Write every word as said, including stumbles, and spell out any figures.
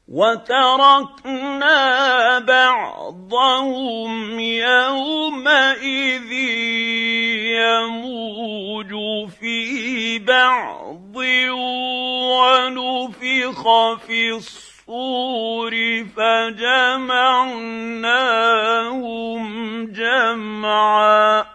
وتركنا بعضهم يومئذ يموج في بعض ونفخ في الصور فجمعناهم جمعا